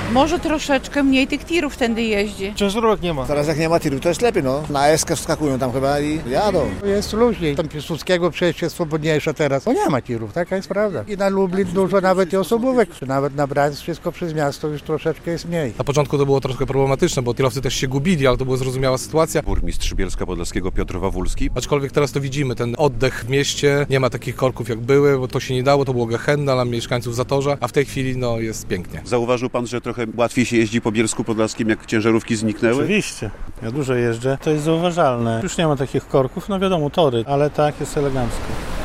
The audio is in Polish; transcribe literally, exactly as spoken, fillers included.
Może troszeczkę mniej tych tirów tędy jeździ. Ciężarówek nie ma. Teraz jak nie ma tirów, to jest lepiej, no. Na eskę wskakują tam chyba i jadą. Jest luźniej. Tam Piłsudskiego przejście jest swobodniejsze teraz, bo nie ma tirów, taka jest prawda. I na Lublin dużo nawet i osobówek, czy nawet na Brańsk wszystko przez miasto już troszeczkę jest mniej. Na początku to było troszkę problematyczne, bo tirowcy też się gubili, ale to była zrozumiała sytuacja. Burmistrz Bielska Podlaskiego Piotr Wawulski. Aczkolwiek teraz to widzimy, ten oddech w mieście, nie ma takich korków jak były, bo to się nie dało, to było gehenna dla mieszkańców Zatorza, a w tej chwili no jest pięknie. Zauważył pan, że trochę łatwiej się jeździ po Bielsku Podlaskim, jak ciężarówki zniknęły? Oczywiście. Ja dużo jeżdżę. To jest zauważalne. Już nie ma takich korków, no wiadomo, tory, ale tak jest elegancko.